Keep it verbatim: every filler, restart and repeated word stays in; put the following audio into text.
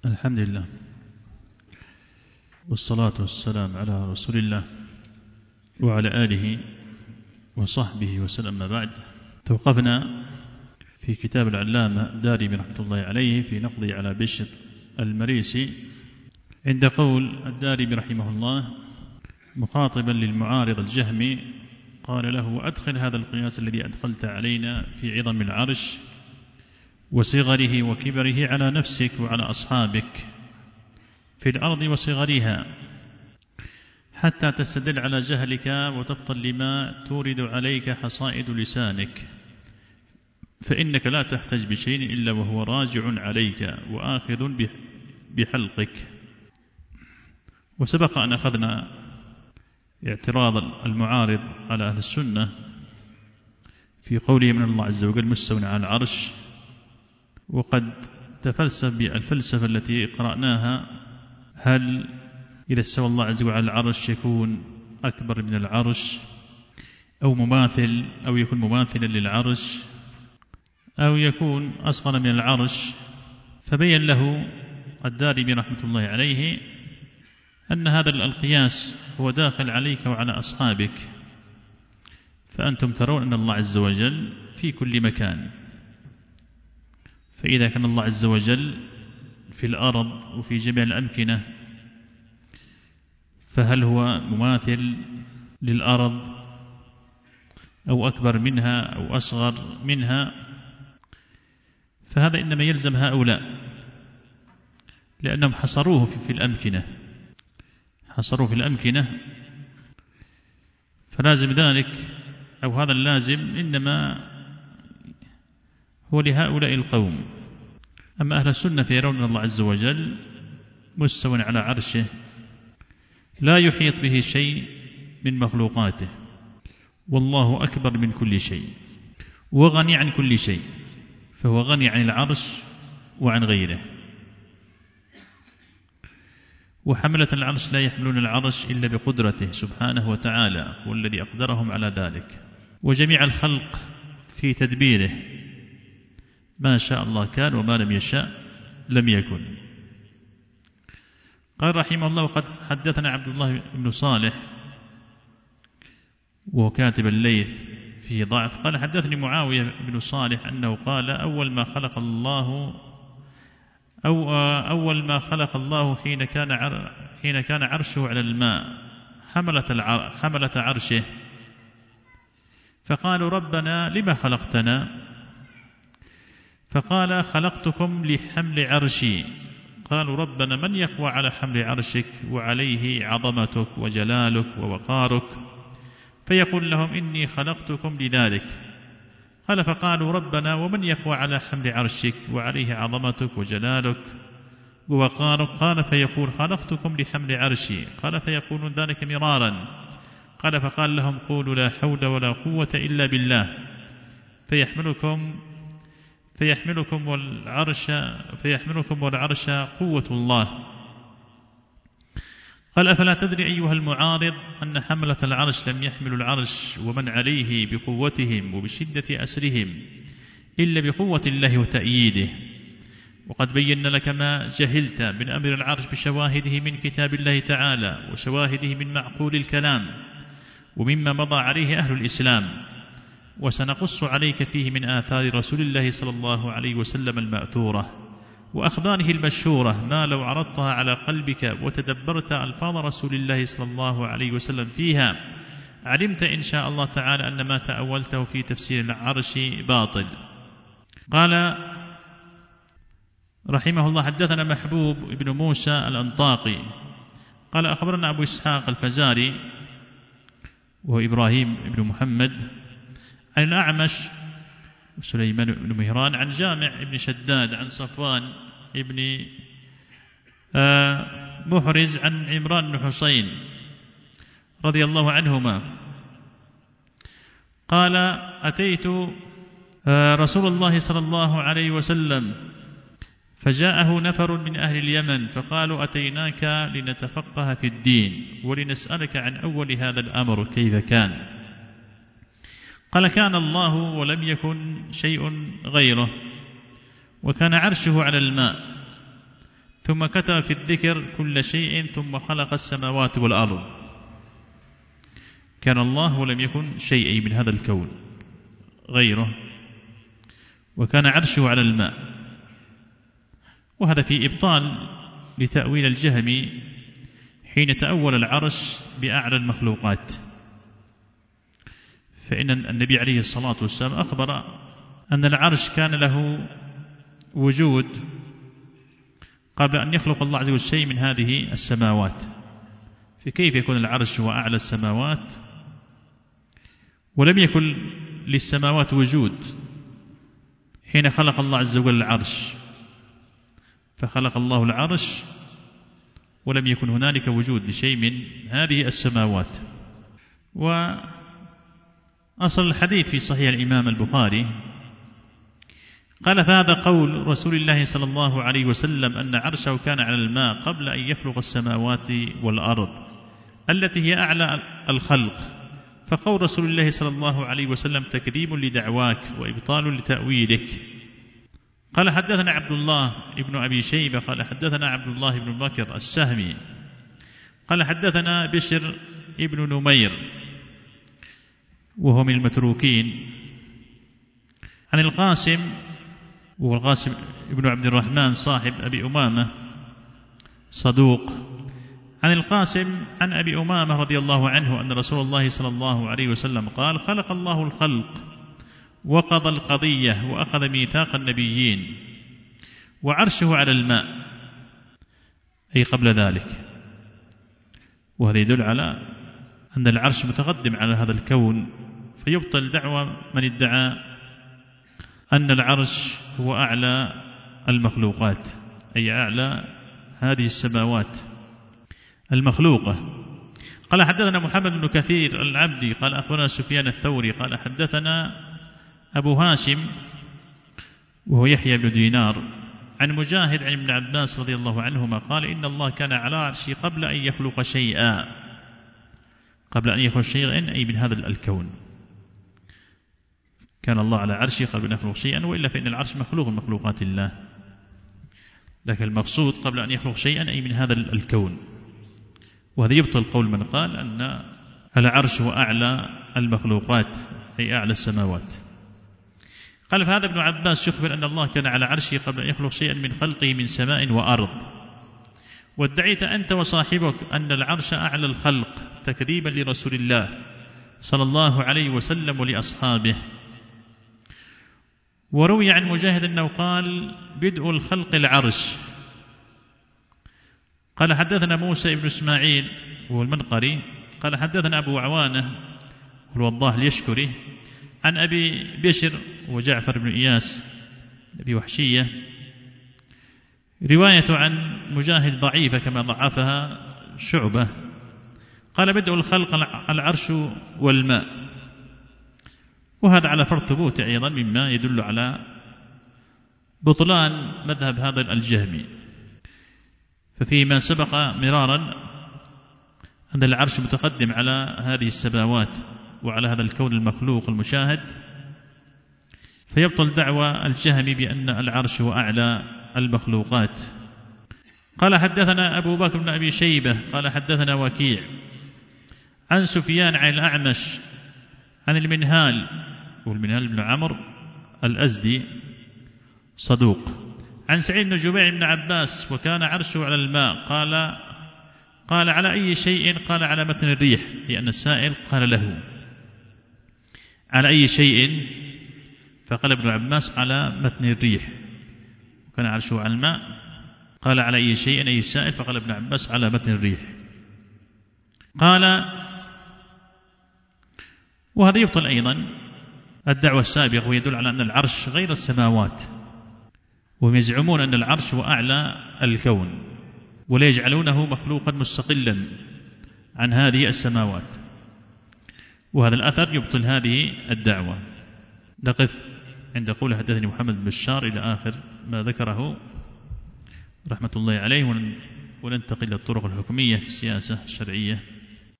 الحمد لله والصلاة والسلام على رسول الله وعلى آله وصحبه وسلم. ما بعد، توقفنا في كتاب العلامة الدارمي رحمة الله عليه في نقضه على بشر المريسي عند قول الدارمي رحمه الله مخاطبا للمعارض الجهمي، قال له: أدخل هذا القياس الذي أدخلت علينا في عظم العرش وصغره وكبره على نفسك وعلى أصحابك في الأرض وصغرها، حتى تستدل على جهلك وتبطل لما تورد عليك حصائد لسانك، فإنك لا تحتج بشيء إلا وهو راجع عليك وآخذ بحلقك. وسبق أن أخذنا اعتراض المعارض على أهل السنة في قوله من الله عز وجل مستوٍ على العرش، وقد تفلسف بالفلسفة التي قرأناها: هل إذا استوى الله عز وجل على العرش يكون أكبر من العرش أو مماثل أو يكون مماثلا للعرش أو يكون أصغر من العرش؟ فبين له الدارمي رحمة الله عليه أن هذا القياس هو داخل عليك وعلى أصحابك، فأنتم ترون أن الله عز وجل في كل مكان، فإذا كان الله عز وجل في الأرض وفي جميع الأمكنة، فهل هو مماثل للأرض أو أكبر منها أو أصغر منها؟ فهذا إنما يلزم هؤلاء، لأنهم حصروه في الأمكنة حصروه في الأمكنة فلازم ذلك أو هذا اللازم إنما هو لهؤلاء القوم. أما أهل السنة فيرون أن الله عز وجل مستوٍ على عرشه لا يحيط به شيء من مخلوقاته، والله أكبر من كل شيء وغني عن كل شيء، فهو غني عن العرش وعن غيره. وحملة العرش لا يحملون العرش إلا بقدرته سبحانه وتعالى، هو الذي أقدرهم على ذلك. وجميع الخلق في تدبيره، ما شاء الله كان وما لم يشاء لم يكن. قال رحمه الله: وقد حدثنا عبد الله بن صالح وهو كاتب الليث فيه ضعف، قال حدثني معاوية بن صالح أنه قال: أول ما خلق الله أو أول ما خلق الله حين كان عر حين كان عرشه على الماء حملة العر حملة عرشه، فقالوا: ربنا لما خلقتنا؟ فقال: خلقتكم لحمل عرشي. قالوا: ربنا من يقوى على حمل عرشك وعليه عظمتك وجلالك ووقارك؟ فيقول لهم: إني خلقتكم لذلك. قال: فقالوا: ربنا ومن يقوى على حمل عرشك وعليه عظمتك وجلالك ووقارك؟ قال: فيقول: خلقتكم لحمل عرشي. قال: فيقولون ذلك مرارا. قال: فقال لهم: قولوا لا حول ولا قوة إلا بالله، فيحملكم فيحملكم والعرش فيحملكم والعرش قوة الله. قال: أفلا تدري أيها المعارض أن حملة العرش لم يحملوا العرش ومن عليه بقوتهم وبشدة أسرهم إلا بقوة الله وتأييده، وقد بينا لك ما جهلت من أمر العرش بشواهده من كتاب الله تعالى وشواهده من معقول الكلام ومما مضى عليه أهل الإسلام، وسنقص عليك فيه من آثار رسول الله صلى الله عليه وسلم المأثورة وأخباره المشهورة ما لو عرضتها على قلبك وتدبرت ألفاظ رسول الله صلى الله عليه وسلم فيها علمت إن شاء الله تعالى أن ما تأولته في تفسير العرش باطل. قال رحمه الله: حدثنا محبوب بن موسى الأنطاقي قال: أخبرنا أبو إسحاق الفزاري وهو إبراهيم بن محمد عن الأعمش سليمان بن مهران عن جامع بن شداد عن صفوان بن محرز عن عمران بن حسين رضي الله عنهما قال: أتيت رسول الله صلى الله عليه وسلم فجاءه نفر من أهل اليمن فقالوا: أتيناك لنتفقه في الدين ولنسألك عن أول هذا الأمر كيف كان؟ قال: كان الله ولم يكن شيء غيره، وكان عرشه على الماء، ثم كتب في الذكر كل شيء ثم خلق السماوات والأرض. كان الله ولم يكن شيء من هذا الكون غيره، وكان عرشه على الماء. وهذا في إبطال لتأويل الجهمي حين تأول العرش بأعلى المخلوقات، فإن النبي عليه الصلاة والسلام أخبر أن العرش كان له وجود قبل أن يخلق الله عز وجل شيء من هذه السماوات، فكيف يكون العرش هو أعلى السماوات ولم يكن للسماوات وجود حين خلق الله عز وجل العرش؟ فخلق الله العرش ولم يكن هنالك وجود لشيء من هذه السماوات. وأصل الحديث في صحيح الإمام البخاري قال: فهذا قول رسول الله صلى الله عليه وسلم أن عرشه كان على الماء قبل أن يخلق السماوات والأرض التي هي أعلى الخلق. فقول رسول الله صلى الله عليه وسلم تكذيب لدعواك وإبطال لتأويلك. قال: حدثنا عبد الله ابن أبي شيبة قال حدثنا عبد الله بن بكر السهمي قال حدثنا بشر ابن نمير وهو من المتروكين عن القاسم، والقاسم ابن عبد الرحمن صاحب أبي أمامة صدوق، عن القاسم عن أبي أمامة رضي الله عنه أن رسول الله صلى الله عليه وسلم قال: خلق الله الخلق وقضى القضية وأخذ ميثاق النبيين وعرشه على الماء، أي قبل ذلك. وهذا يدل على أن العرش متقدم على هذا الكون، فيبطل دعوى من ادعى أن العرش هو أعلى المخلوقات، أي أعلى هذه السماوات المخلوقة. قال: حدثنا محمد بن كثير العبدي قال أخبرنا سفيان الثوري قال حدثنا أبو هاشم وهو يحيى بن دينار عن مجاهد عن ابن عباس رضي الله عنهما قال: إن الله كان على عرشه قبل أن يخلق شيئا، قبل أن يخلق شيئا أي من هذا الكون. كان الله على عرشه قبل أن يخلق شيئا، وإلا فإن العرش مخلوق من مخلوقات الله، لكن المقصود قبل أن يخلق شيئا أي من هذا الكون. وهذا يبطل قول من قال أن العرش هو أعلى المخلوقات أي أعلى السماوات. قال: فهذا ابن عباس يخبر أن الله كان على عرشه قبل أن يخلق شيئا من خلقه من سماء وأرض، وادعيت أنت وصاحبك أن العرش أعلى الخلق تكذيبا لرسول الله صلى الله عليه وسلم ولأصحابه. وروي عن مجاهد أنه قال: بدء الخلق العرش. قال: حدثنا موسى بن إسماعيل وهو المنقري قال حدثنا أبو عوانة والوضاح اليشكري عن أبي بشر وجعفر بن إياس أبي وحشية. رواية عن مجاهد ضعيفة كما ضعفها شعبة. قال: بدء الخلق العرش والماء، وهذا على فرض ثبوته أيضا مما يدل على بطلان مذهب هذا الجهمي. ففيما سبق مرارا أن العرش متقدم على هذه السماوات وعلى هذا الكون المخلوق المشاهد، فيبطل دعوى الجهم بأن العرش هو أعلى المخلوقات. قال: حدثنا أبو بكر بن أبي شيبة قال حدثنا وكيع عن سفيان عن الأعمش عن المنهال والمنهال بن عمرو الأزدي صدوق عن سعيد بن جبير بن عباس وكان عرشه على الماء. قال قال على أي شيء؟ قال على متن الريح، لأن السائل قال له على أي شيء؟ فقال ابن عباس على متن الريح، وكان عرشه على الماء. قال على أي شيء أي السائل؟ فقال ابن عباس على متن الريح. قال: وهذا يبطل أيضا الدعوة السابقة، ويدل على أن العرش غير السماوات، وهم يزعمون أن العرش هو أعلى الكون ولا يجعلونه مخلوقا مستقلا عن هذه السماوات، وهذا الأثر يبطل هذه الدعوة. نقف عند قول حدثني محمد بن بشار إلى آخر ما ذكره رحمة الله عليه، وننتقل إلى الطرق الحكمية في السياسة الشرعية.